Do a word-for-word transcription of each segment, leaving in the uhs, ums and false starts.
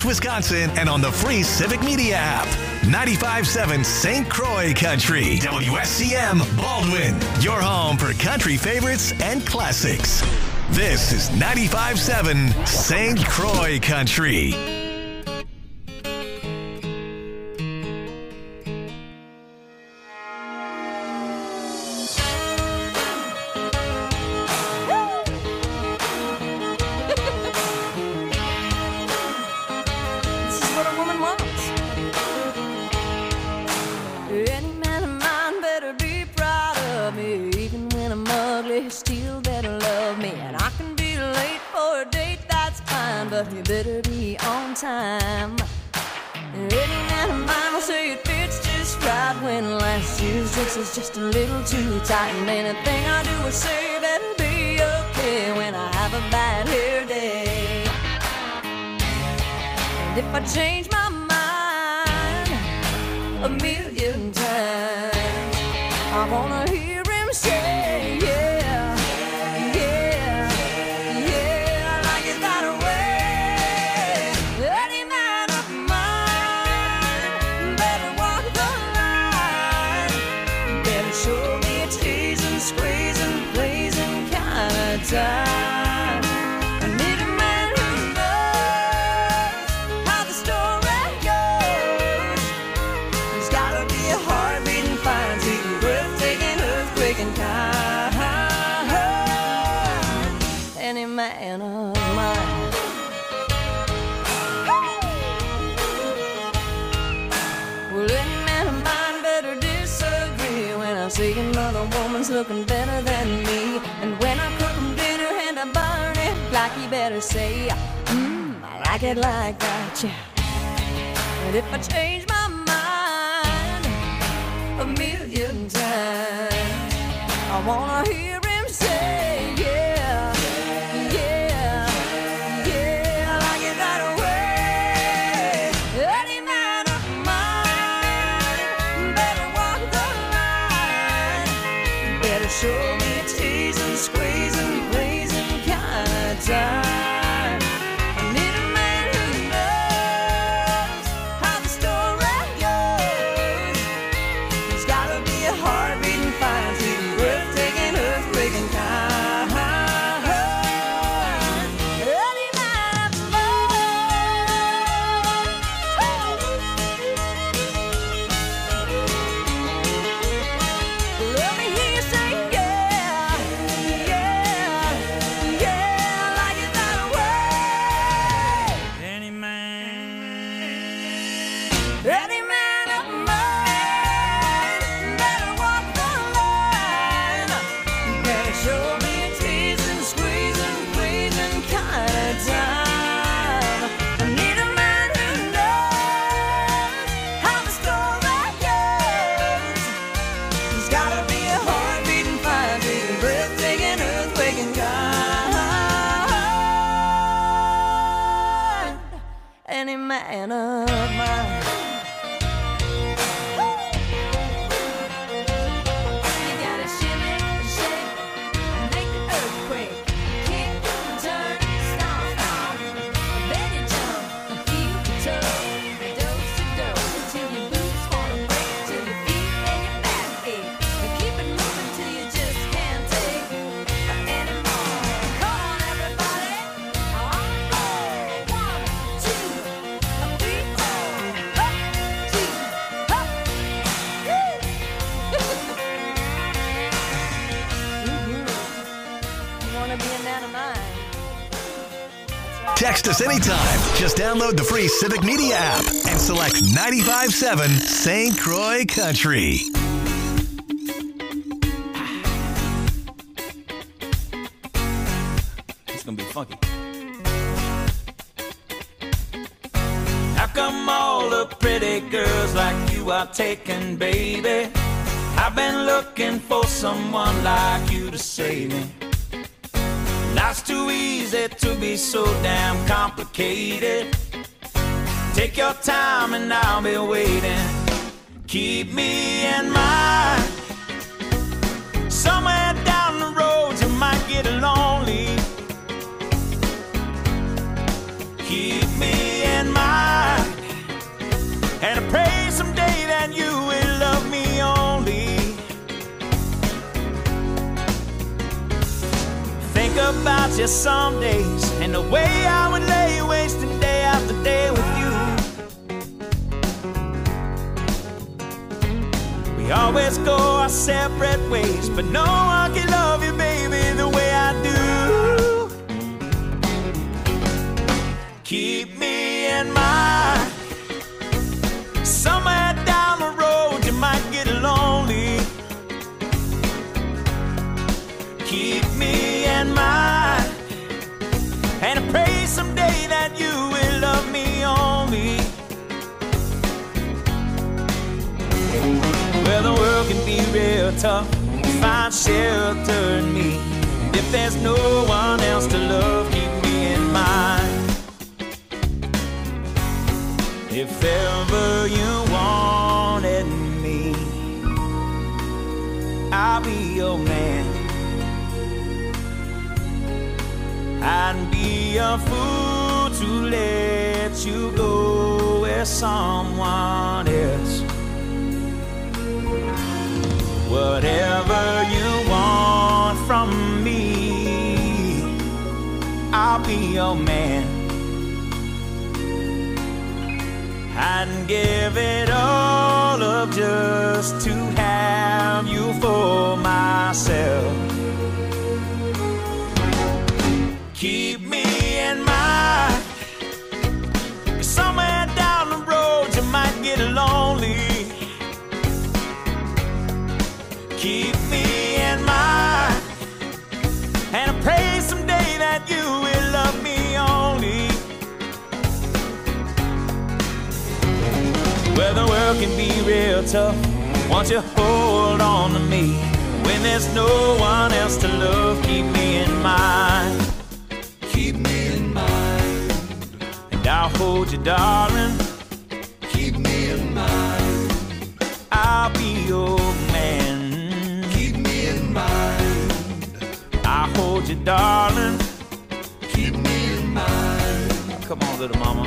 Wisconsin, and on the free Civic Media app. ninety-five point seven Saint Croix Country. W S C M Baldwin. Your home for country favorites and classics. This is ninety-five point seven Saint Croix Country. You better be on time. Any man of mine will say it fits just right when last year's dress is just a little too tight. And anything I do or say better be okay when I have a bad hair day. And if I change my mind a million times, I wanna hear him say, yeah. Time. I need a man who knows how the story goes. There's gotta be a heart-beating, fire-beating, breathtaking, earthquaking kind. Any man of mine. Well, any man of mine better disagree when I see another woman's looking better than me. And when I cook them dinner and I burn it, like he better say, mmm, I like it like that, yeah. And if I change my mind a million times, I wanna hear him say, yeah, yeah, yeah, I like it that way. Any man of mine better walk the line, better show me squeezing, blazing kind of time. I need a man who knows how the story goes. There's gotta be a heart-beating, fire-beating, breathtaking, earthquaking kind. Any man of mine. Let me hear you say, any man of mine. You gotta shimmy, shake, and make the earthquake. Kick, turn, stomp, stomp. Then you jump and feel the toe. Dose to dose until your boots wanna break, till your feet and your back ache. And keep it moving till you just can't take anymore. Come on, everybody. On go. One, two. Text us anytime. Just download the free Civic Media app and select ninety-five point seven Saint Croix Country. It's gonna be funky. How come all the pretty girls like you are taken, baby? I've been looking for someone like you to save me. Life's too easy to be so damn complicated. Take your time and I'll be waiting. Keep me in mind. Somewhere down the road you might get lonely. Keep me in mind. And I pray someday that you will love me only. Think about you some days and the way I would lay wasting day after day with you. We always go our separate ways, but no one can love you, baby, the way I do. Keep me in mind. Somewhere down the road you might get lonely. Keep me in mind. And I pray someday that you will love me only. Well, the world can be real tough. Find shelter in me. If there's no one else to love, keep me in mind. If ever you wanted me, I'll be your man. I'd be a fool to let you go with someone else. Whatever you want from me, I'll be your man. I'd give it all up just to have you for myself. Keep me in mind. Somewhere down the road you might get lonely. Keep me in mind. And I pray someday that you will love me only. Well, the world can be real tough. Won't you hold on to me? When there's no one else to love, keep me in mind. Keep me in mind. And I'll hold you, darling. Keep me in mind. I'll be your man. Keep me in mind. I'll hold you, darling. Keep me in mind. Come on, little mama.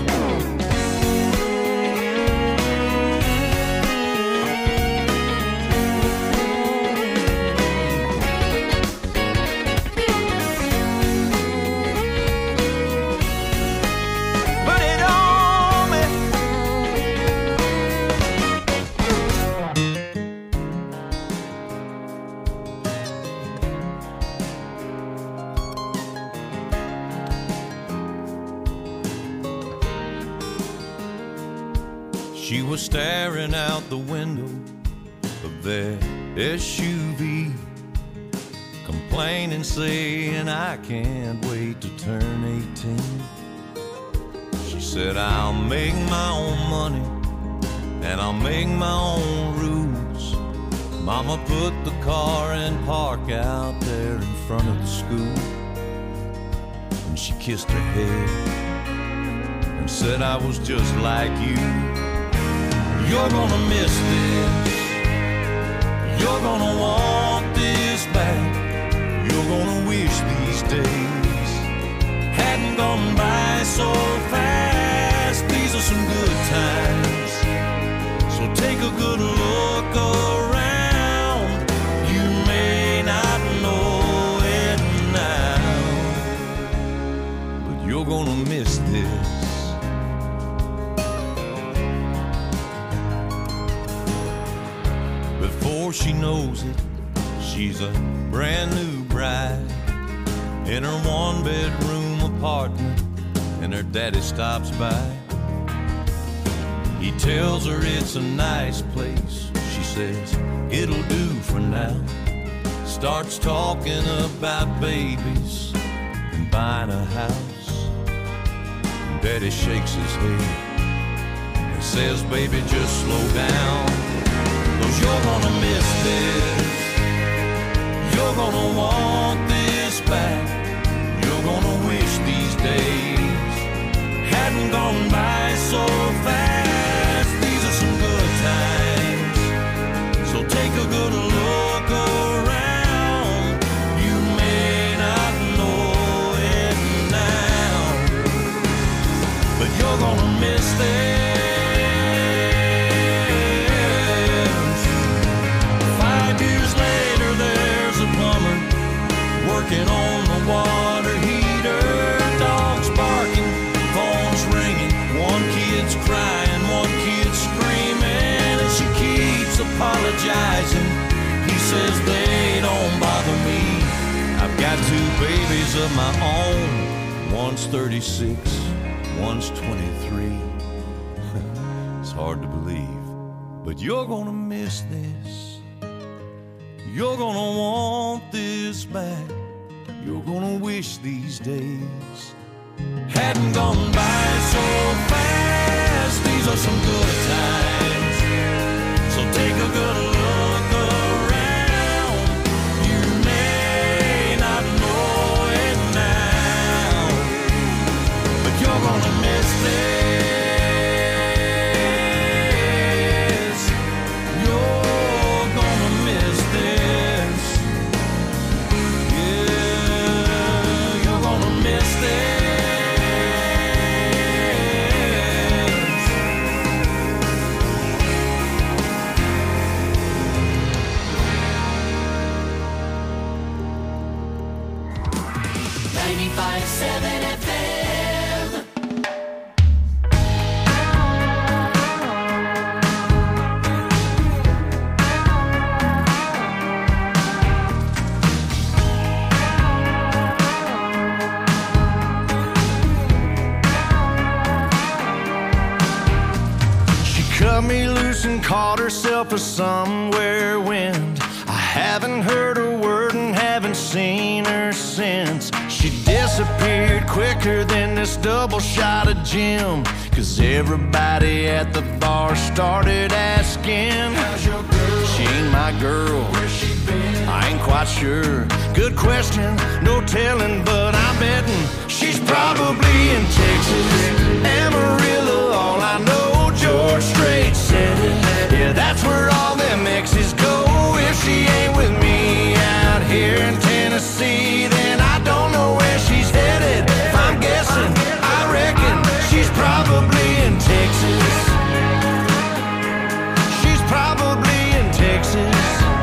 She was staring out the window of their S U V, complaining, saying, I can't wait to turn eighteen. She said, I'll make my own money and I'll make my own rules. Mama put the car in park out there in front of the school, and she kissed her head and said, I was just like you. You're gonna miss this. You're gonna want this back. You're gonna wish these days hadn't gone by so fast. These are some good times, so take a good look around. You may not know it now, but you're gonna miss this. Before she knows it, she's a brand new bride in her one-bedroom apartment, and her daddy stops by. He tells her it's a nice place. She says, it'll do for now. Starts talking about babies and buying a house. And Daddy shakes his head and says, baby, just slow down. Cause you're gonna miss this. You're gonna want this back. You're gonna wish these days hadn't gone by so fast. These are some good times, so take a good look around. You may not know it now, but you're gonna miss this. apologizing. He says they don't bother me. I've got two babies of my own. One's thirty-six, one's twenty-three. It's hard to believe, but you're gonna miss this. You're gonna want this back. You're gonna wish these days hadn't gone by so fast. These are some good times, so take a good look around. You may not know it now, but you're gonna miss this. You're gonna miss this. Yeah, you're gonna miss this. ninety-five point seven F M. She cut me loose and caught herself a somewhere wind. I haven't heard a word and haven't seen her since. She disappeared quicker than this double shot of gin. Cause everybody at the bar started asking, how's your girl? She ain't my girl. Where's she been? I ain't quite sure. Good question, no telling, but I'm betting she's probably in Texas. Amarillo, all I know, George Strait said it. Yeah, that's where all them exes go. If she ain't with me out here in Tennessee, then I don't know where she's headed. If I'm guessing, I reckon she's probably in Texas. She's probably in Texas.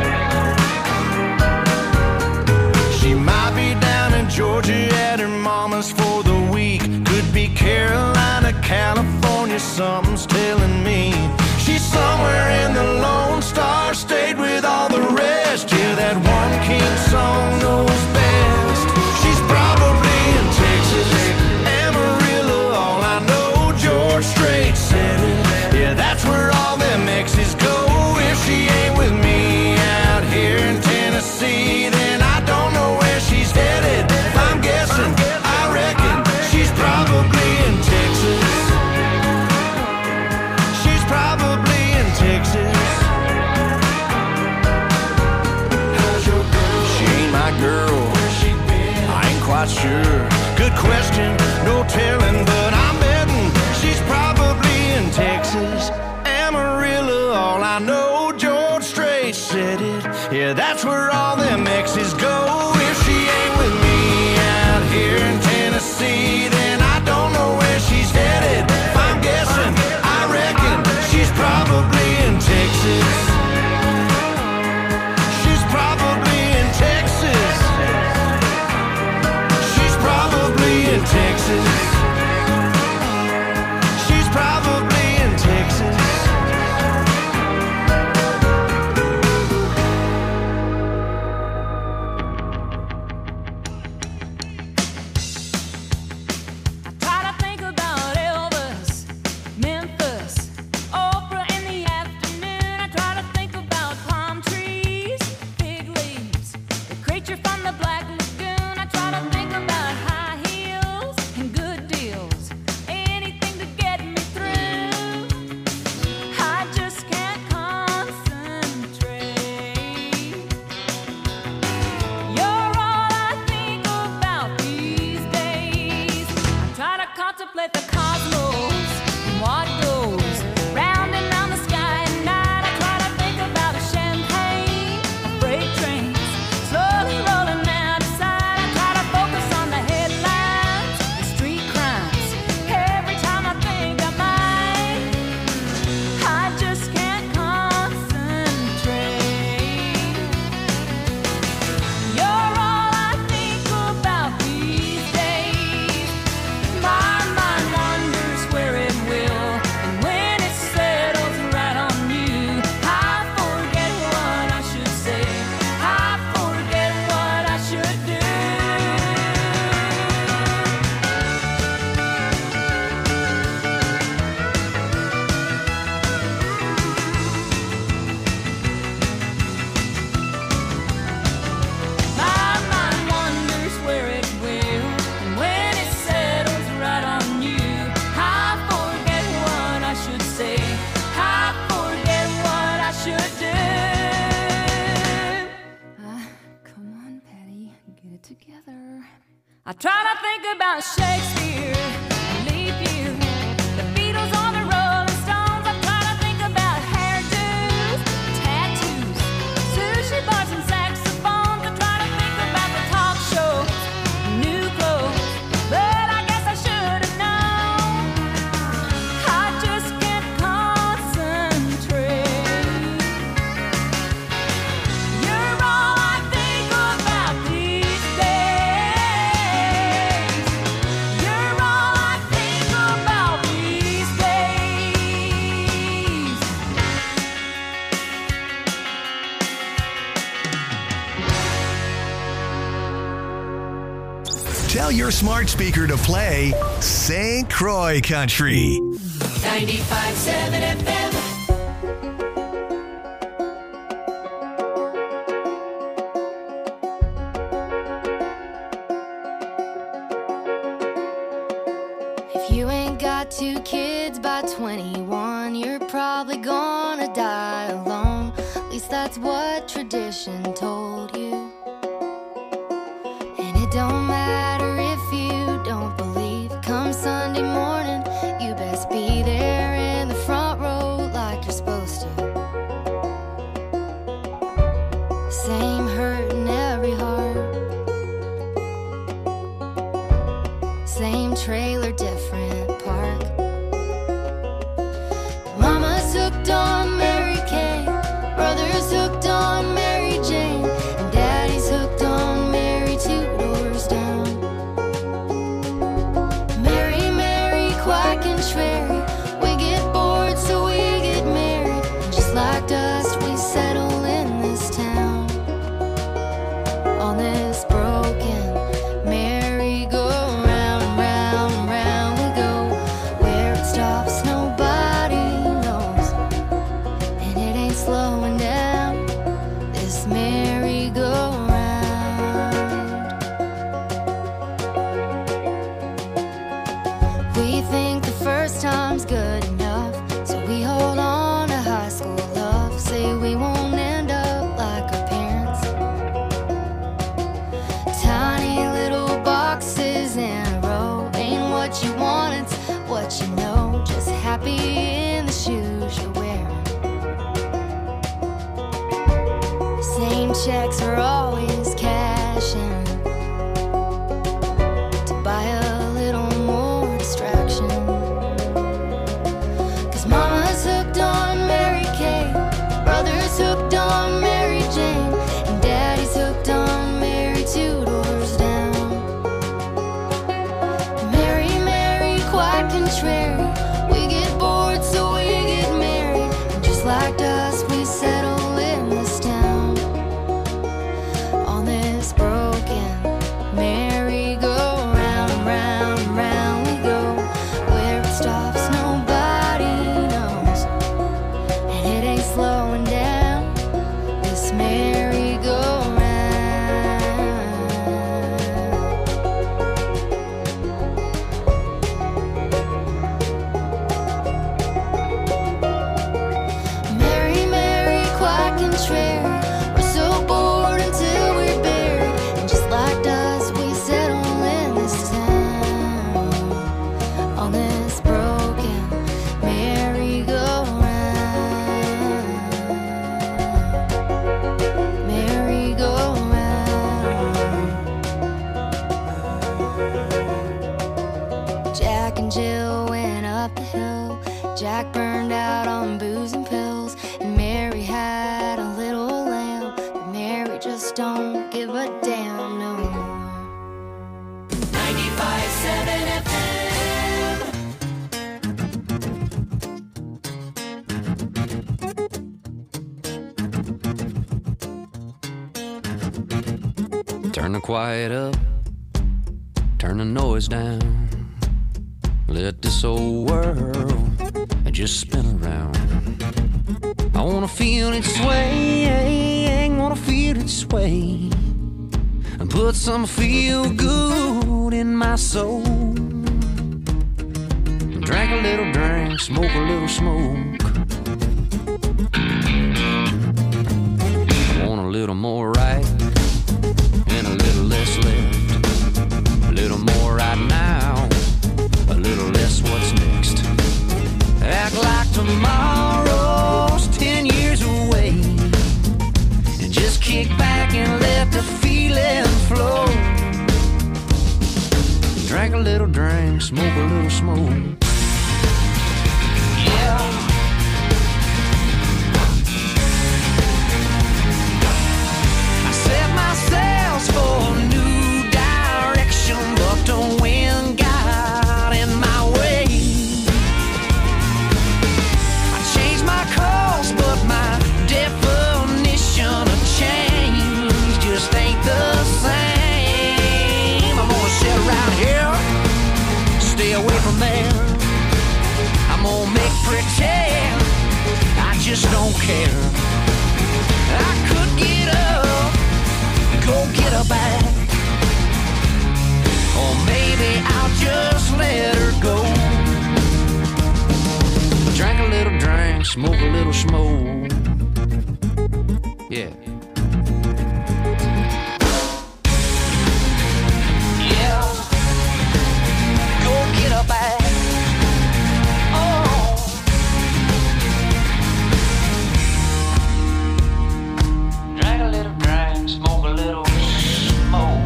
She might be down in Georgia at her mama's for the week. Could be Carolina, California, something's telling me. She's somewhere in the Lone Star State with all the rest. Yeah, that one king song knows best. She's probably in Texas. Amarillo, all I know, George Strait said it. Yeah, that's where all them exes go. If she ain't with me out here in Tennessee, then I don't know where she's headed. If I'm guessing, I reckon she's probably in Texas. She's probably in Texas. How's your girl? She ain't my girl. Where's she been? I ain't quite sure. Good question, no telling, but I'm betting she's probably in Texas. Amarillo, all I know, George Strait said it. Yeah, that's where all them exes go. If she ain't with me out here in Tennessee, then I don't know where she's headed. If I'm guessing, I reckon she's probably in Texas. She's probably in Texas. She's probably in Texas. She's probably in Texas. trying to think about Shakespeare, leap year, the Beatles or the Rolling Stones. I'm trying to think about hairdos, tattoos, sushi bars and saxophones. I'm trying to think about the talk shows, new clothes, but I guess I should have known. I just can't concentrate. You're all I think about these days. You're all I think about these days. Tell your smart speaker to play Saint Croix Country. ninety-five seven F M. If you ain't got two kids by twenty-one, you're probably gonna die alone. At least that's what tradition told you. And it don't matter if you don't believe. Come Sunday morning, you best be there in the front row like you're supposed to. Same hurt in every heart, same trailer, different park. Mama's hooked on Mary Kay, brother's hooked on Mary Jane, and daddy's hooked on Mary two doors down. Mary, Mary, quack and Trary, we get bored so we get married. And just like dust we settle in this town, on this broken merry-go-round, round, round we go. Where it stops nobody knows, and it ain't slowing down, this merry-go-round. We think the first time's good enough, so we hold on to high school love. Say we won't end up like our parents, tiny little boxes in a row. Ain't what you want, it's what you know. Just happy in the shoes you're wearing. Same checks are always cashing to buy a little more distraction. Cause mama's hooked on Mary Kay, brother's hooked on Mary Jane, and daddy's hooked on Mary two doors down. Mary, Mary, quack and Trary, we get bored so we get married. And just like dust we settle in this town, on this broken merry-go-round, round, round we go. Where it stops nobody knows, and it ain't slowing down, this merry-go-round. Mary, Mary, quack and Trary, we're so bored until we're buried. And just like dust we settle in this town, on this broken merry-go-round, merry-go-round. Jack and Jill went up the hill. Jack burned out on booze and pills, and Mary had a little lamb. But Mary just don't give a damn no more. ninety-five seven F M. Turn the quiet up, turn the noise down. Let this old world just spin around. I wanna feel it sway, wanna feel it sway, and put some feel good in my soul. Drink a little drink, smoke a little smoke. I want a little more right and a little less left, a little tomorrow's ten years away, and just kick back and let the feeling flow. Drink a little drink, smoke a little smoke. Yeah. I set my sails for a new direction, but the wind got in my way. I changed my course, but my definition of change just ain't the same. I'm gonna sit around here, stay away from there. I'm gonna make pretend I just don't care. I could get up, go get her back, or maybe I'll just let her go. Drink a little drink, smoke a little smoke. Yeah. Yeah. Go get her back. Oh. Drink a little drink, smoke a little smoke.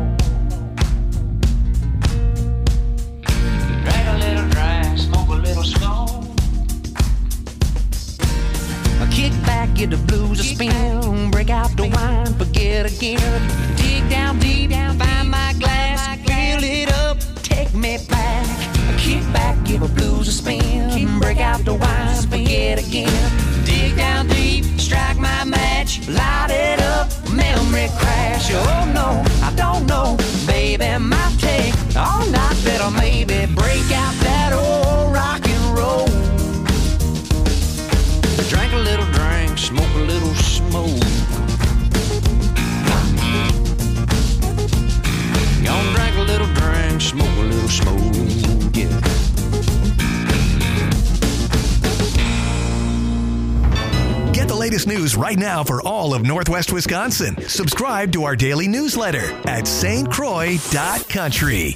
Drink a little drink, smoke a little smoke. I kick back, get the blues a spin, break out the wine, forget again. Dig down deep, find my glass, fill it up, take me back. I kick back, give a blues a spin, break out the wine, forget again. Dig down deep, strike my match, light it up, memory crash. Oh no, I don't know, baby, might take all night, better maybe break out that old rock and roll. Drink a little drink, smoke a little smoke. Gonna drink a little drink, smoke a little smoke. Yeah. Get the latest news right now for all of Northwest Wisconsin. Subscribe to our daily newsletter at S T Croix dot country.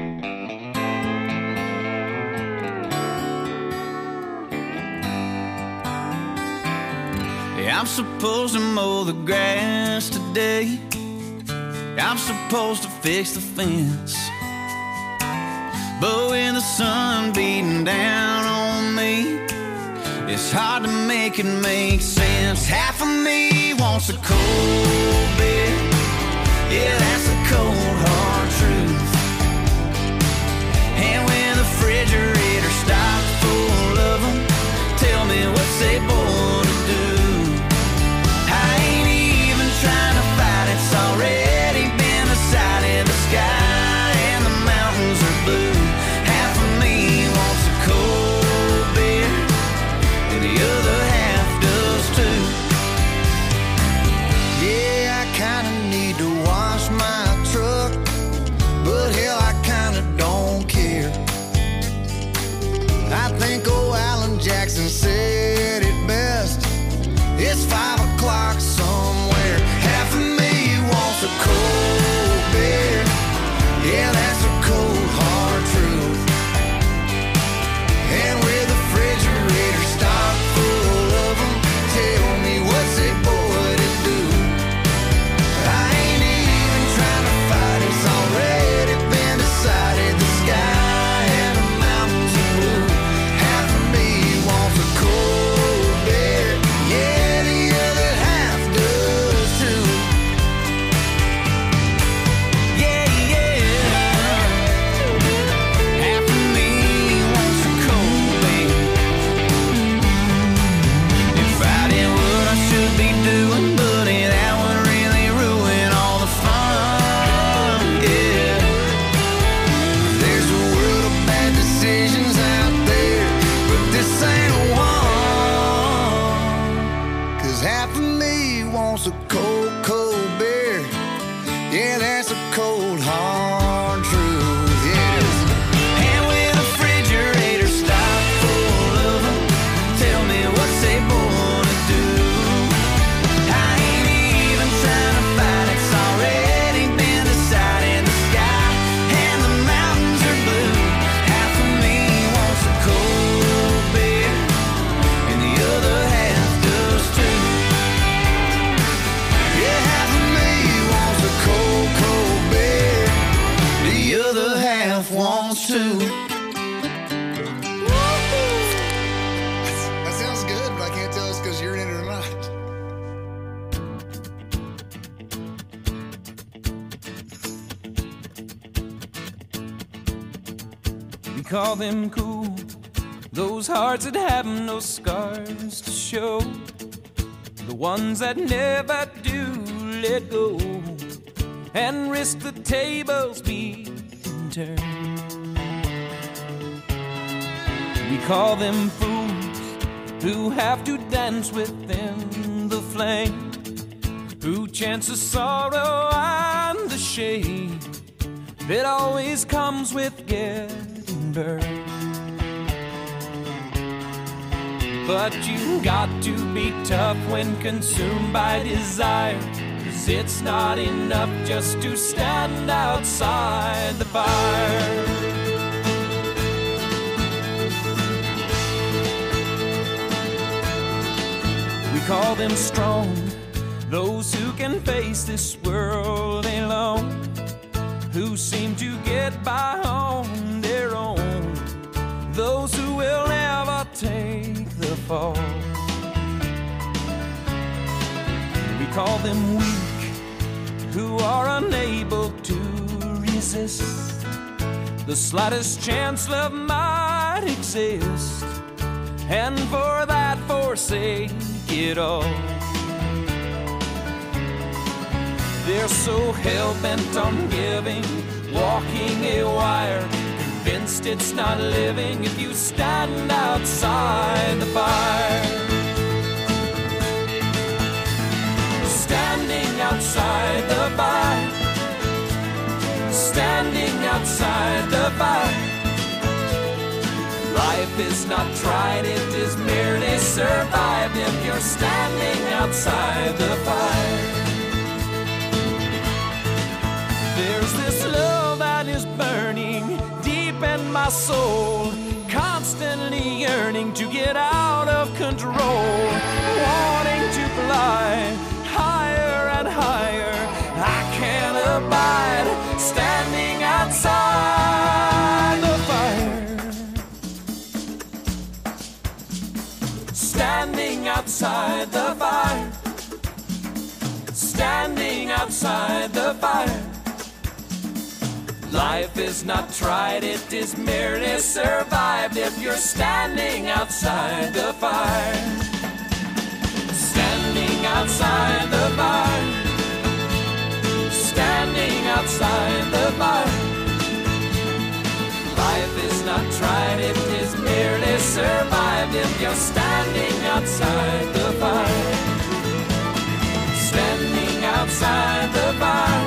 I'm supposed to mow the grass today. I'm supposed to fix the fence. But when the sun beating down on me, it's hard to make it make sense. Half of me wants a cold beer. Yeah, that's a cold hard truth. And when the refrigerator stops full of them, tell me what's they born to do. I ain't even trying to fight, it's already been decided. The sky and the mountains are blue. Half of me wants a cold beer, and the other half does too. Yeah, I kinda need to wash my truck, but hell, I kinda don't care. I think old Alan Jackson said it best. It's five o'clock somewhere. Half of me wants a cold beer. Yeah, that's a cold hard truth. And with the refrigerator stocked full of them, tell me what's it boy to do. I ain't even trying to fight, it's already been decided. The sky and the mountains are blue. Half of me wants a cold beer. Yeah, the other half does too. Yeah, yeah. Half of me wants a cold beer. If I did what I should be doing, buddy, that would really ruin all the fun. Yeah. There's a world of bad decisions out there, but this ain't one. Cause half of me wants a cold, cold beer. Yeah, that's a cold, hard truth. Yes. And with the refrigerator stocked full of them, tell me what's they born to do. I ain't even trying to fight, it's already been decided. The sky and the mountains are blue. Half of me wants a cold beer, call them cool, those hearts that have no scars to show, the ones that never do let go and risk the tables being turned. We call them fools who have to dance within the flame, who chance the sorrow and the shame that always comes with getting burned. But you got to be tough when consumed by desire, 'cause it's not enough just to stand outside the fire. We call them strong, those who can face this world alone, who seem to get by on their own, those who will never take the fall. We call them weak, who are unable to resist the slightest chance love might exist, and for that forsake it all. They're so hell-bent on giving, walking a wire, convinced it's not living if you stand outside the fire. Standing outside the fire, standing outside the fire. Life is not tried, it is merely survived if you're standing outside the fire. There's this love that is burning deep in my soul, constantly yearning to get out of control, wanting to fly higher and higher. I can't abide standing outside the fire. Standing outside the fire. Standing outside the fire. Life is not tried, it is merely survived if you're standing outside the fire. Standing outside the fire. Standing outside the fire. Life is not tried, it is merely survived if you're standing outside the fire. Standing outside the fire.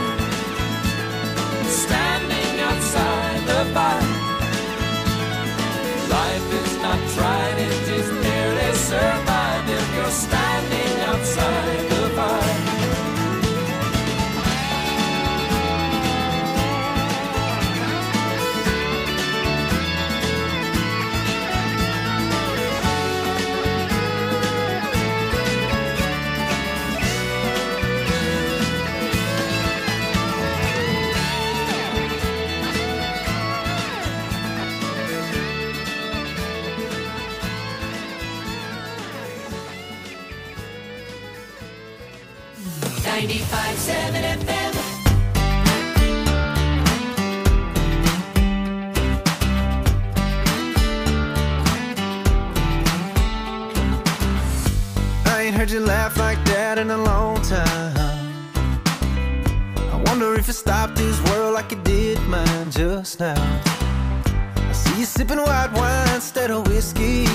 Standing outside the fire. Life is not tried, it is merely survived if you're standing outside the fire. ninety-five seven F M. I ain't heard you laugh like that in a long time. I wonder if you stopped this world like you did mine just now. I see you sipping white wine instead of whiskey.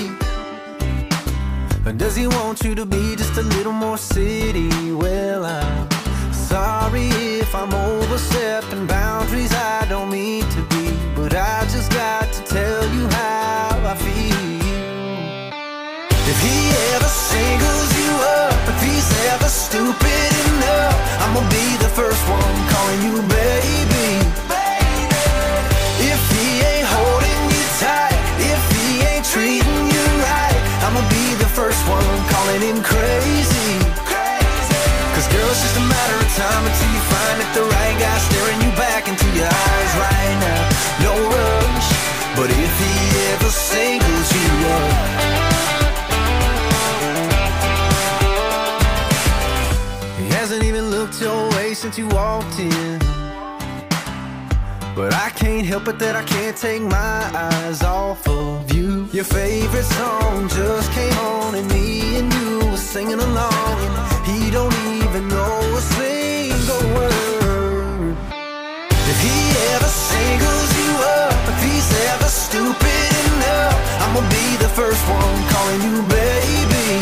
Or does he want you to be just a little more city? Well, I'm sorry if I'm overstepping boundaries I don't mean to be, but I just got to tell you how I feel. If he ever singles you up, if he's ever stupid enough, I'm gonna be the first one calling you baby. If he ain't holding you tight, if he ain't treating you right, I'ma be the first one calling him crazy. Cause girl, it's just a matter of time until you find that the right guy staring you back into your eyes right now. No rush, but if he ever singles you up, he hasn't even looked your way since you walked in. but I can't help it that I can't take my eyes off of you. Your favorite song just came on and me and you were singing along, and he don't even know a single word. If he ever singles you up, if he's ever stupid enough, I'm gonna be the first one calling you baby.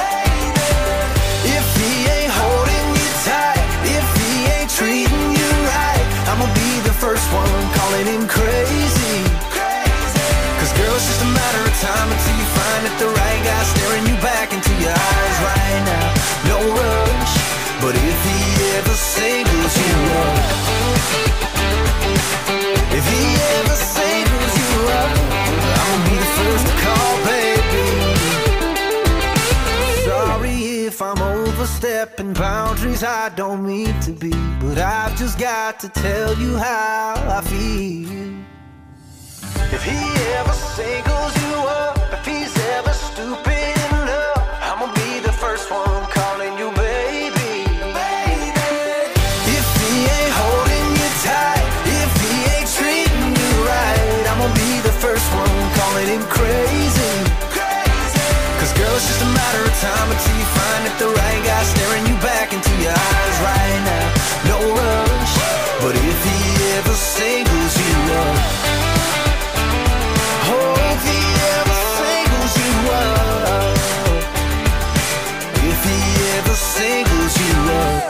If he ain't holding you tight, if he ain't treating you right, I'm gonna be the first one calling him crazy. Cause girl, it's just a matter of time until you find that the right guy staring you back into your eyes right now. No rush, but if he ever singles you up, if he ever singles you up, I'll be the first to call, baby. Sorry if I'm overstepping boundaries I don't mean to be, but I've just got to tell you how I feel. If he ever singles you up, if he's ever stupid enough, I'ma be the first one calling you baby. If he ain't holding you tight, if he ain't treating you right, I'ma be the first one calling him crazy. Cause girl, it's just a matter of time until you find that the right guy staring you back into your eyes right now. No rush, but if he ever singles you up, oh, if he ever singles you up, if he ever singles you up.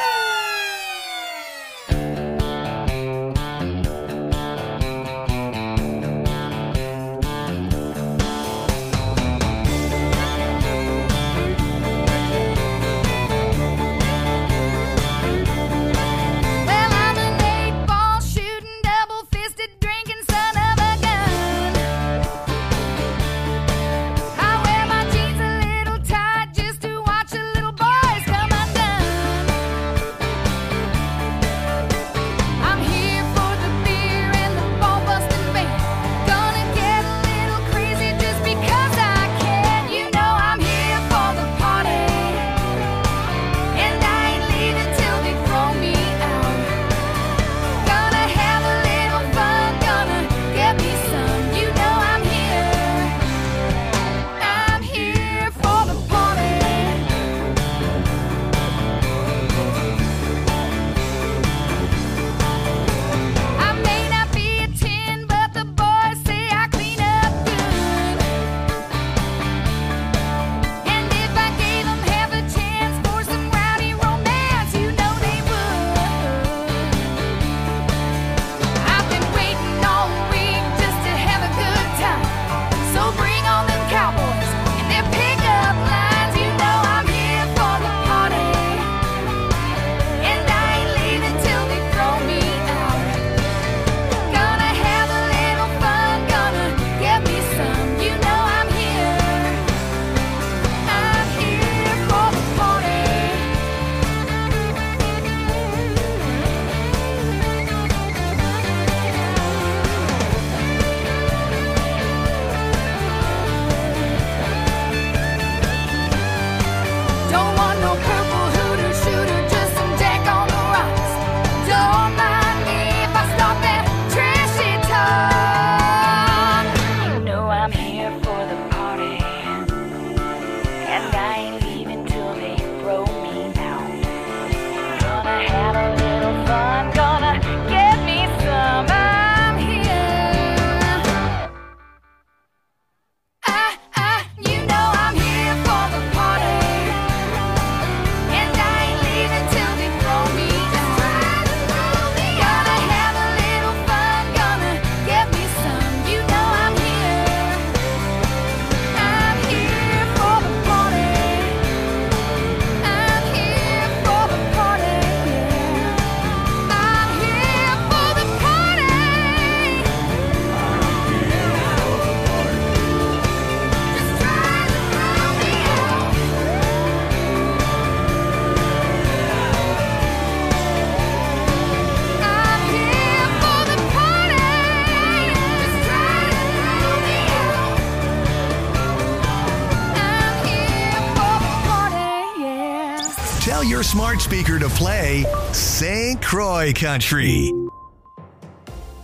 Tell your smart speaker to play Saint Croix Country.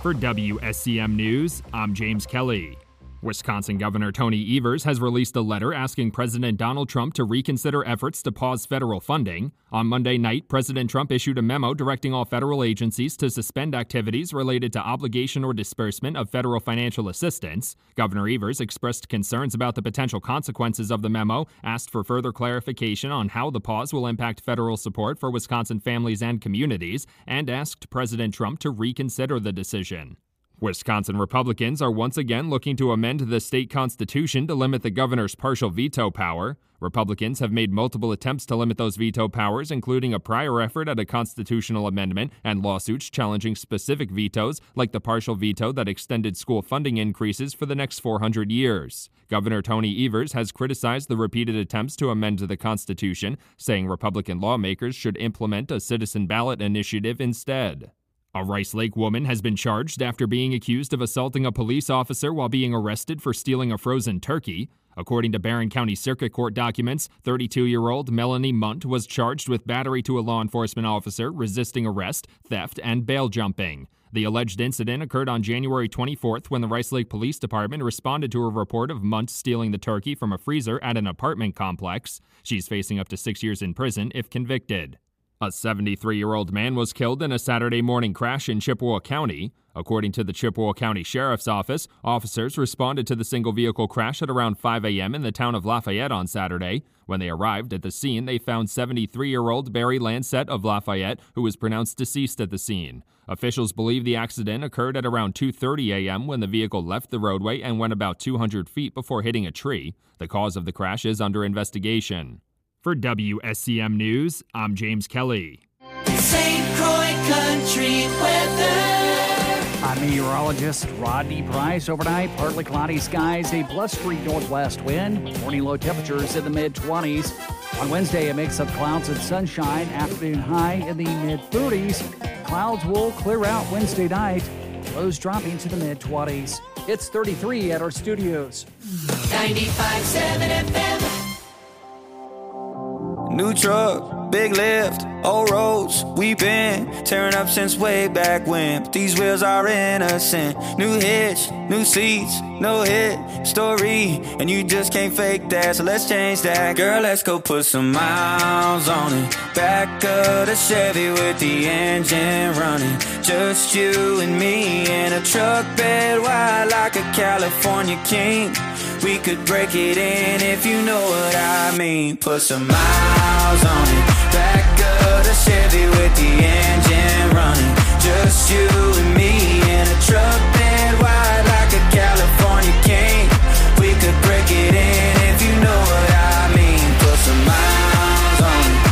For W S C M News, I'm James Kelly. Wisconsin Governor Tony Evers has released a letter asking President Donald Trump to reconsider efforts to pause federal funding. On Monday night, President Trump issued a memo directing all federal agencies to suspend activities related to obligation or disbursement of federal financial assistance. Governor Evers expressed concerns about the potential consequences of the memo, asked for further clarification on how the pause will impact federal support for Wisconsin families and communities, and asked President Trump to reconsider the decision. Wisconsin Republicans are once again looking to amend the state constitution to limit the governor's partial veto power. Republicans have made multiple attempts to limit those veto powers, including a prior effort at a constitutional amendment and lawsuits challenging specific vetoes, like the partial veto that extended school funding increases for the next four hundred years. Governor Tony Evers has criticized the repeated attempts to amend the Constitution, saying Republican lawmakers should implement a citizen ballot initiative instead. A Rice Lake woman has been charged after being accused of assaulting a police officer while being arrested for stealing a frozen turkey. According to Barron County Circuit Court documents, thirty-two-year-old Melanie Munt was charged with battery to a law enforcement officer, resisting arrest, theft, and bail jumping. The alleged incident occurred on January twenty-fourth when the Rice Lake Police Department responded to a report of Munt stealing the turkey from a freezer at an apartment complex. She's facing up to six years in prison if convicted. A seventy-three-year-old man was killed in a Saturday morning crash in Chippewa County. According to the Chippewa County Sheriff's Office, officers responded to the single-vehicle crash at around five a.m. in the town of Lafayette on Saturday. When they arrived at the scene, they found seventy-three-year-old Barry Lancette of Lafayette, who was pronounced deceased at the scene. Officials believe the accident occurred at around two thirty a.m. when the vehicle left the roadway and went about two hundred feet before hitting a tree. The cause of the crash is under investigation. For W S C M News, I'm James Kelly. Saint Croix Country weather. I'm meteorologist Rodney Price. Overnight, partly cloudy skies, a blustery northwest wind. Morning low temperatures in the mid-twenties. On Wednesday, a mix of clouds and sunshine. Afternoon high in the mid-thirties. Clouds will clear out Wednesday night. Lows dropping to the mid-twenties. It's thirty-three at our studios. ninety-five point seven F M. New truck, big lift, old roads, we been tearing up since way back when. But these wheels are innocent. New hitch, new seats, no hit story, and you just can't fake that, so let's change that. Girl, let's go put some miles on it. Back of the Chevy with the engine running. Just you and me in a truck bed wide like a California king. We could break it in if you know what I mean. Put some miles on it. Back of the Chevy with the engine running. Just you and me in a truck bed wide like a California king. We could break it in if you know what I mean. Put some miles on it.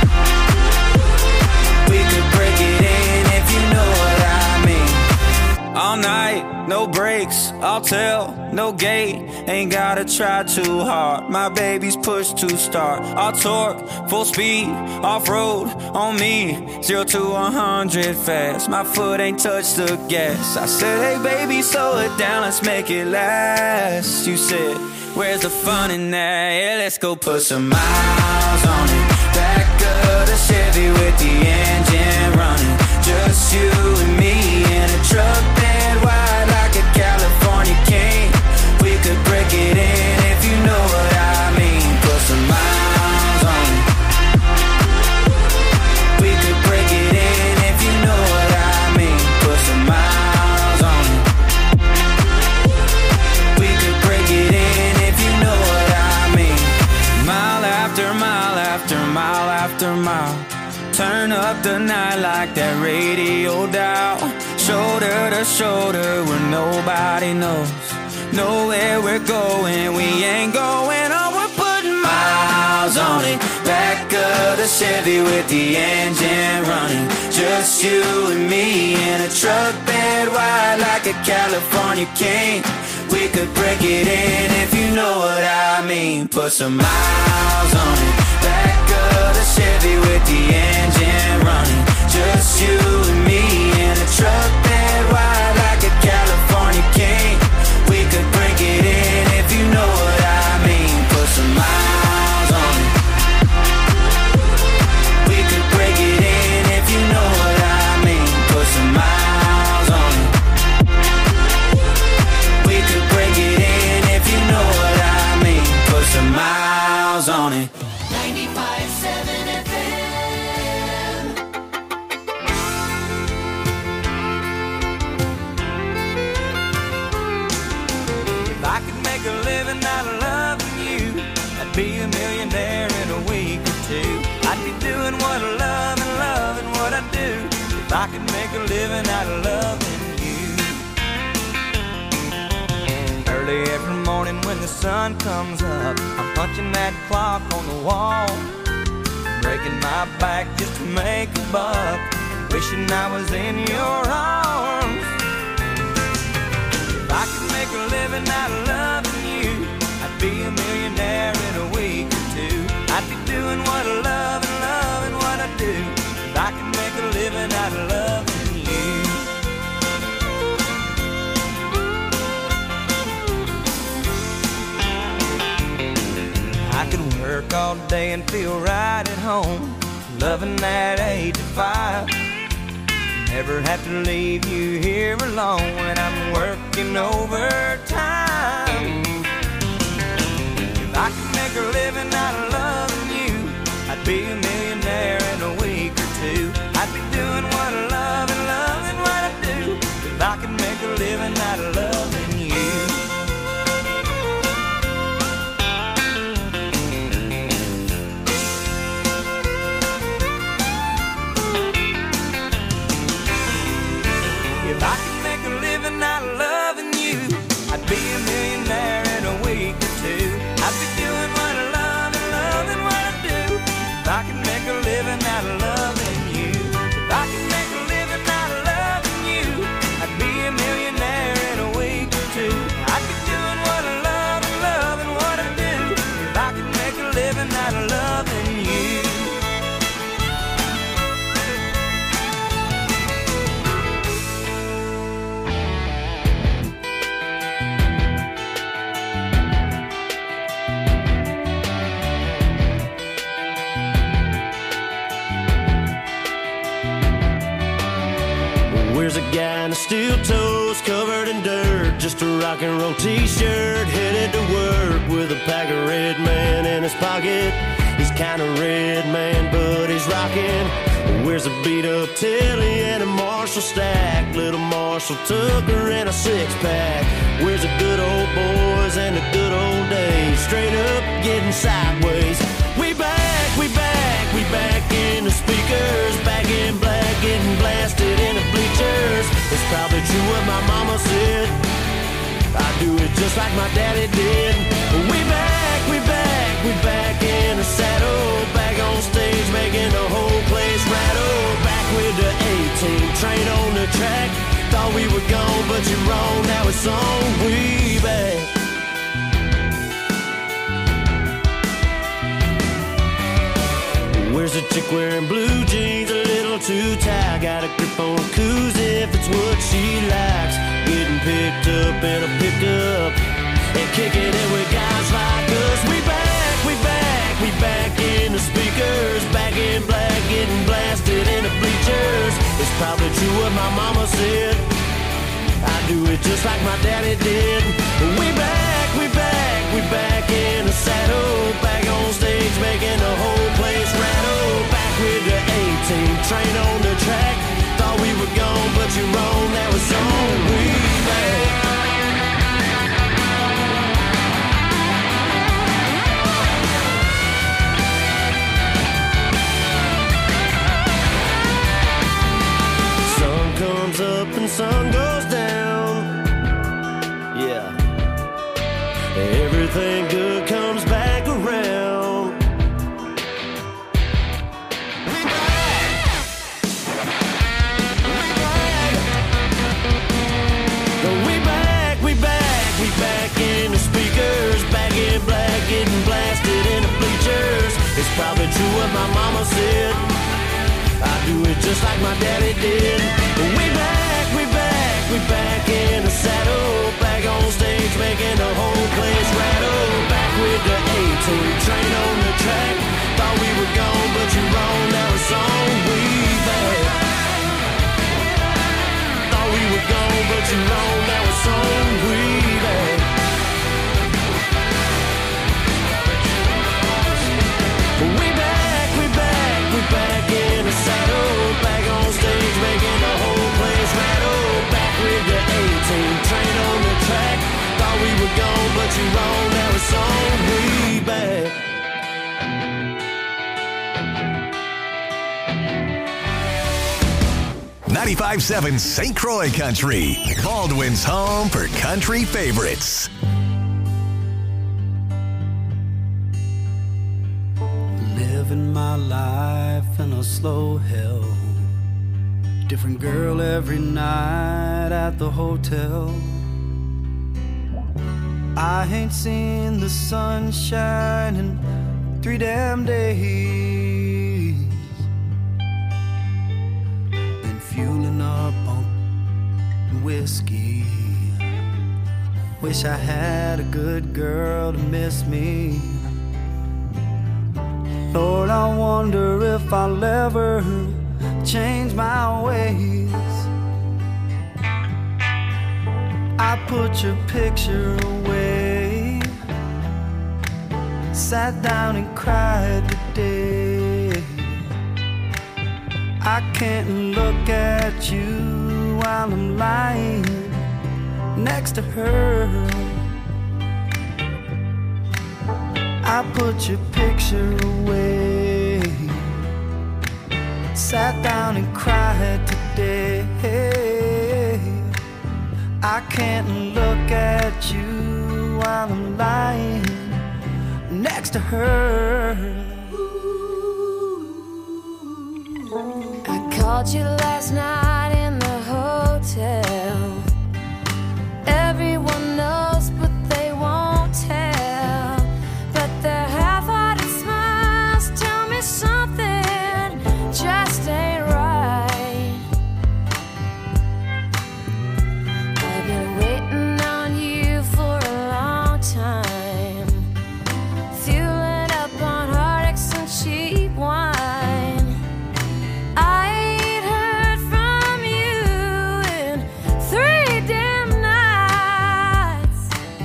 We could break it in if you know what I mean. All night, no brakes, I'll tell, no gate. Ain't gotta try too hard. My baby's push to start. I'll torque, full speed, off-road on me. Zero to one hundred fast. My foot ain't touched the gas. I said, hey baby, slow it down, let's make it last. You said, where's the fun in that? Yeah, let's go put some miles on it. Back of the Chevy with the engine running. Just you and me in a truck bed wide like a California king. We could break it in if you know what I mean. Put some miles on it. We could break it in if you know what I mean. Put some miles on it. We could break it in if you know what I mean. Mile after mile after mile after mile. Turn up the night like that radio dial. Shoulder to shoulder where nobody knows. Know where we're going, we ain't going on. We're putting miles on it. Back of the Chevy with the engine running. Just you and me in a truck bed wide like a California king. We could break it in if you know what I mean. Put some miles on it. Back of the Chevy with the engine running. Just you and me in a truck bed wide like a California king. We could break it in if you know what I mean. Put some miles on it. We could break it in if you know what I mean. Put some miles on it. on it. ninety-five seven F M. If I could make a living out of loving you, I'd be a millionaire in a week or two. I'd be doing what I love and loving what I do. If I could make a living out of loving you. Early every morning when the sun comes up, I'm punching that clock on the wall, breaking my back just to make a buck, wishing I was in your arms. If I could make a living out of loving you, I'd be a millionaire in a week or two. I'd be doing what I love and loving what I do. If I could make a living out of loving you. I could work all day and feel right at home, loving that eight to five. Never have to leave you here alone when I'm working overtime. If I could make a living out of loving you, I'd be a millionaire in a week or two. I'd be doing what I love and loving what I do. If I could make a living out of loving you. If I could make a living out of loving you, I'd be a millionaire in a week or two. I'd be doing what I love and loving what I do. If I could make a living out of loving you. If I could make a living out of loving you, I'd be a millionaire in a week or two. I'd be doing what I love and loving what I do. If I could make a living out of loving you. Where's a guy in the steel toes covered in dirt, just a rock and roll t-shirt, headed to work with a pack of Red Man in his pocket. He's kinda red man, but he's rocking. Where's a beat up Tilly and a Marshall stack, little Marshall Tucker and a six pack. Where's the good old boys and the good old days, straight up getting sideways. We back, we back, we back in the speakers, back in black, getting blasted in the bleachers. It's probably true what my mama said, I do it just like my daddy did. We back, we back, we back in the saddle, back on stage making the whole place rattle. Back with the A-team, train on the track. Thought we were gone, but you're wrong, now it's on. We back. Where's the chick wearing blue jeans, a little too tight? Got a grip on a koozie if it's what she likes. Getting picked up in a pickup and kicking it with guys like us. We back, we back, we back in the speakers, back in black, getting blasted in the bleachers. It's probably true what my mama said, I do it just like my daddy did. We back, we back, we back in the saddle, back on stage making the whole place rattle. Back with the A-team, train on the track. Thought we were gone, but you're wrong, now it's on. We back. Sun comes up and sun goes down. Yeah. Everything good comes back around. We back. We back, we back, we back in the speakers, back in black, getting blasted in the bleachers. It's probably true what my mama said, I do it just like my daddy did. We back, we back, we back in the saddle, back on stage making the whole place rattle. Back with the A-team, train on the track. Thought we were gone, but you're wrong, now it's on. We back. Thought we were gone, but you're wrong, now it's on. We back. ninety-five point seven Saint Croix Country, Baldwin's home for country favorites. Living my life in a slow hell. Different girl every night at the hotel. I ain't seen the sunshine in three damn days. Been fueling up on whiskey. Wish I had a good girl to miss me. Lord, I wonder if I'll ever change my ways. I put your picture away, sat down and cried today. I can't look at you while I'm lying next to her. I put your picture away, sat down and cried today. I can't look at you while I'm lying next to her. I called you last night in the hotel. Everyone knows, but they won't tell. But their half-hearted smiles tell me something just ain't right. I've been waiting on you for a long time, fueling up on heartaches and cheap wine. I ain't heard from you in three damn nights.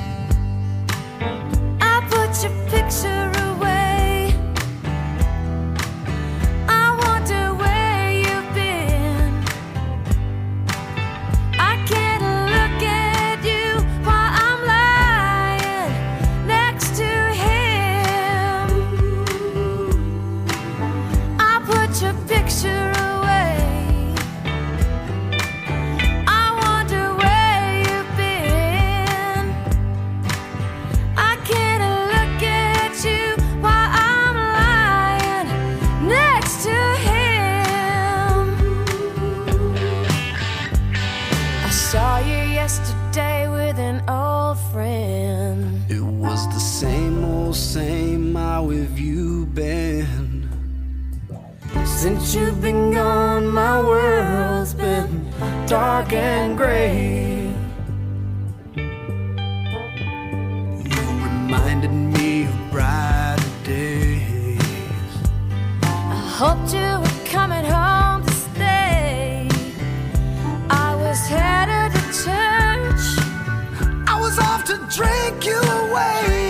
I put your picture away. I wonder where you've been. I can't look at you while I'm lying next to him. I put your picture away. I wonder where you've been. I can't look at you while I'm lying next to him. I saw you yesterday with an old friend. It was the same old same, how have you been? Since you've been gone, my world's been dark and gray. You reminded me of brighter days. I hoped you were coming home to stay. I was headed to church. I was off to drink you away.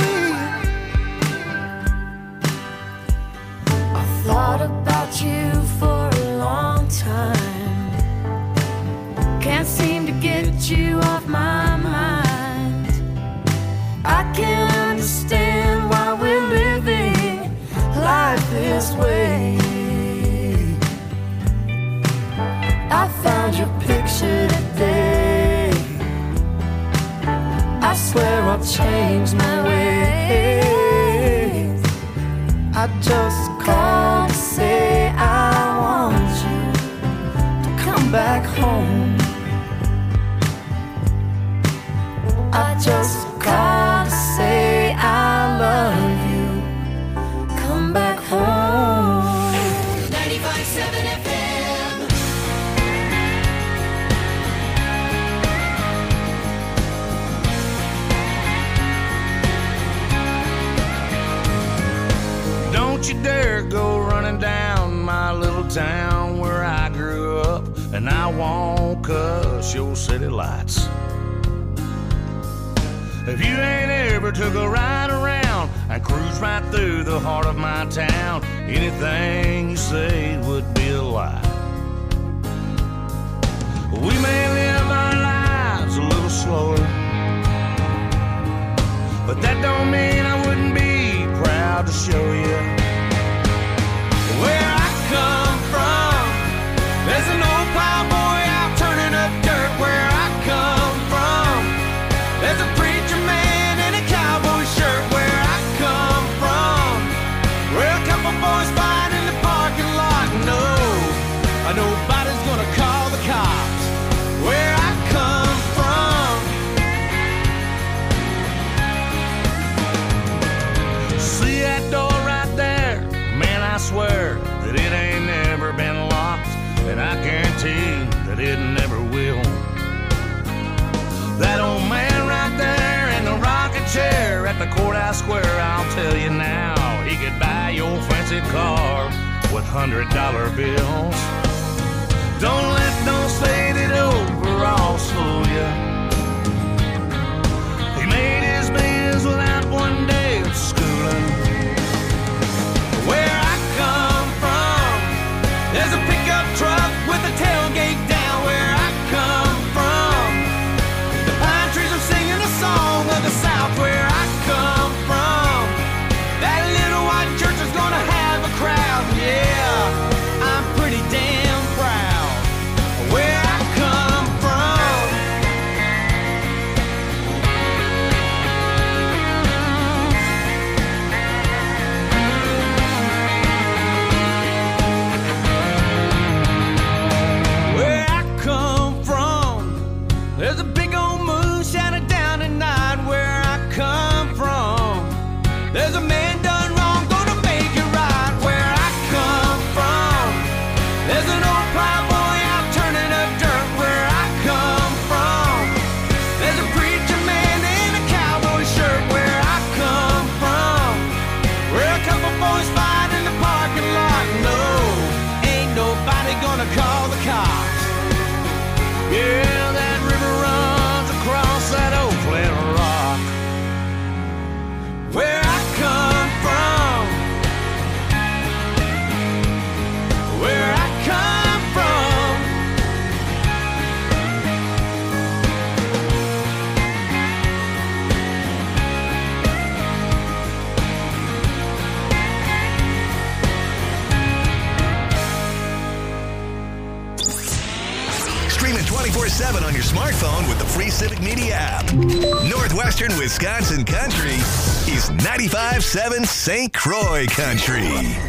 I thought about you for a long time. Can't seem to get you off my mind. I can't understand why we're living life this way. I found your picture today. I swear I'll change my ways. I just called to say I want you to come back home. I just called to say I love you. Come back home. ninety-five point seven F M. Don't you dare go running down my little town where I grew up, and I won't cuss your city lights. If you ain't ever took a ride around and cruised right through the heart of my town, anything you say would be a lie. We may live our lives a little slower, but that don't mean I wouldn't be proud to show you where I come from. There's an old pile that it ain't never been locked, and I guarantee that it never will. That old man right there in the rocking chair at the courthouse square, I'll tell you now, he could buy your fancy car with hundred dollar bills. Don't let those faded overalls fool ya. He made his bills without one day of schooling. Where I come from, there's a pickup truck with a tailgate down. Where I come from, the pine trees are singing a song of the South. Where I come from, that little white church is gonna have a crowd. Yeah, I'm pretty damn proud where I come from. Where I come from, there's a big old moon shining down at night. Where I come from, there's a man done wrong, gonna make it right. Where I come from, there's an old plowboy out turning up dirt. Where I come from, there's a preacher man in a cowboy shirt. Where I come from, where a couple boys fight in the parking lot. No, ain't nobody gonna call the cops. Yeah, that river runs across that old flat rock. Where I come from, where I come from. Stream it twenty-four seven on your smartphone with the free Civic Media app. Northwestern Wisconsin Country is ninety-five point seven Saint Croix Country.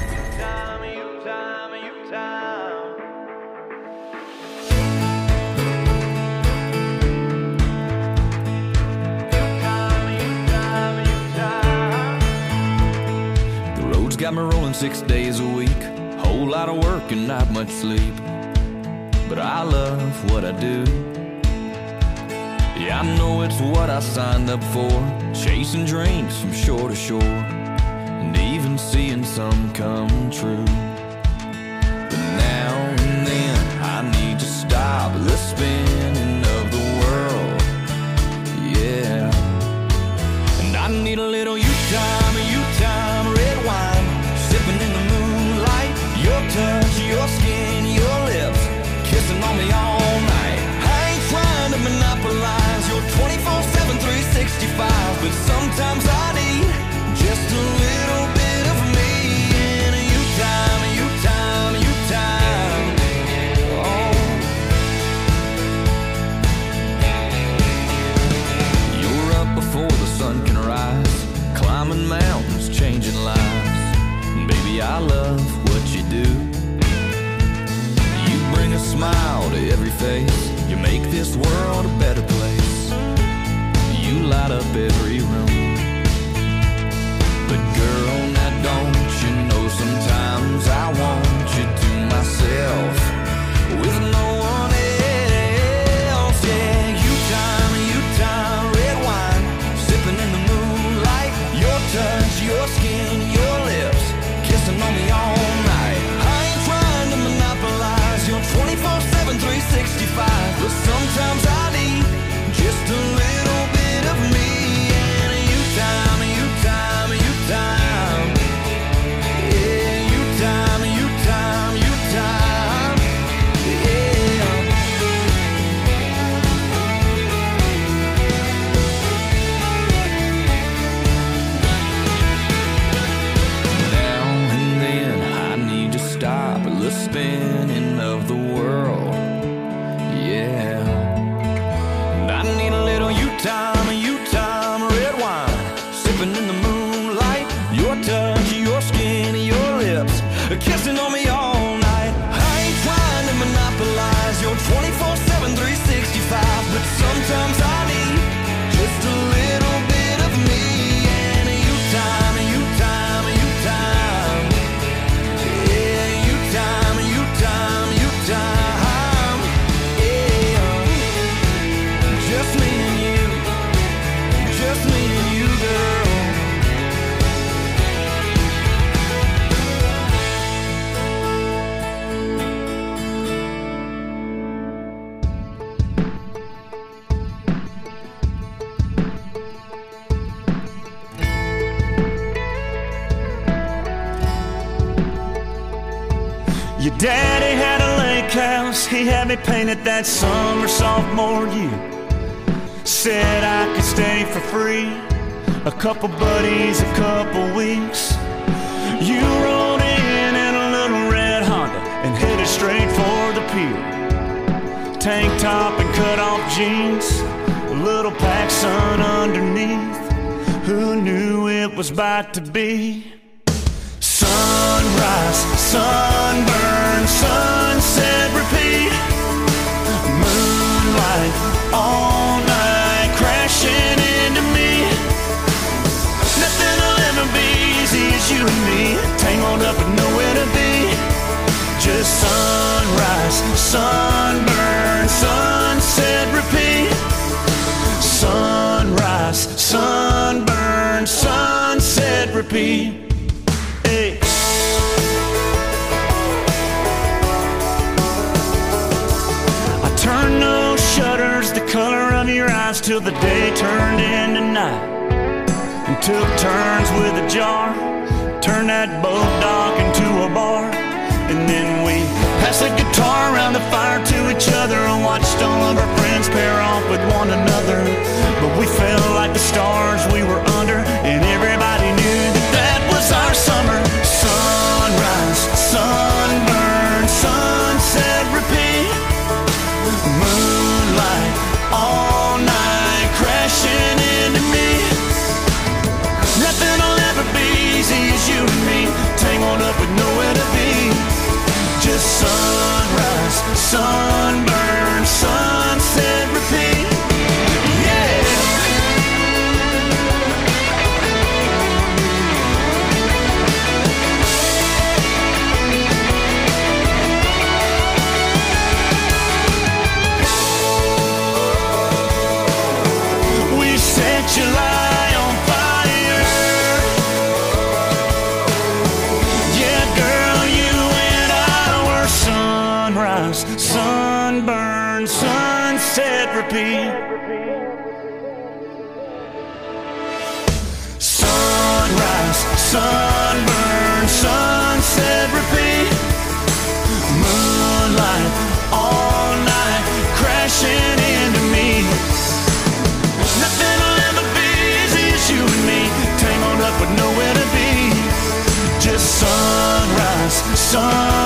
The road's got me rolling six days a week. Whole lot of work and not much sleep. But I love what I do. Yeah, I know it's what I signed up for. Chasing dreams from shore to shore, and even seeing some come true. But now and then I need to stop the spinning of the world. Yeah. And I need a little you time, you time, red wine, sipping in the moonlight. Your touch, your skin, your lips, kissing on me all night. I ain't trying to monopolize your twenty-four seven, three sixty-five, but sometimes I need just a little bit of me. And you time, you time, you time. Oh, you're up before the sun can rise, climbing mountains, changing lives. And baby, I love what you do. Bring a smile to every face. You make this world a better place. You light up every room. But girl, now don't you know sometimes I want you to myself with no one else. Yeah, you time, you time, red wine, sipping in the moonlight. Your touch, your skin, your lips, kissing on me all night. I ain't trying to monopolize your twenty-four seven, three sixty-five, but sometimes I need just a little bit of me. And you time, you time, you time. Yeah, you time, you time, you time. Yeah. Now and then I need to stop the spinning of the world. Yeah. And I need a little you time, you time, red wine, sipping in the moonlight. Your touch, your skin, your lips, kissing on me all night. I ain't trying to monopolize your twenty-four seven, three sixty-five, but sometimes I need just a little bit of me. And you time, you time, you time. Yeah, you Your daddy had a lake house, he had me painted that summer sophomore year. Said I could stay for free, a couple buddies, a couple weeks. You rolled in in a little red Honda and headed straight for the pier. Tank top and cut off jeans, a little PacSun underneath. Who knew it was about to be sunrise, sunburn, sunset, repeat. Moonlight all night crashing into me. Nothing will ever be easy as you and me, tangled up with nowhere to be. Just sunrise, sunburn, sunset, repeat. Sunrise, sunburn, sunset, repeat. Hey. I turned those shutters the color of your eyes till the day turned into night, and took turns with a jar, turned that boat dock into a bar. And then we passed the guitar around the fire to each other and watched all of our friends pair off with one another. But we felt like the stars we were under, and everybody knew that that was our summer. Sunrise, sunburn, sunset, repeat. Moonlight all night crashing into me. Nothing will ever be easy as you and me, tangled up with nowhere to be. Just sunrise, sunburn, sunset, repeat. Yeah. We set July on fire. Yeah, girl, you and I were sunrise, sunburn, sunset, repeat. Sunrise, sunburn, sunset, repeat. Moonlight all night crashing into me. Nothing will ever be easy as you and me, tangled up with nowhere to be. Just sunrise, sun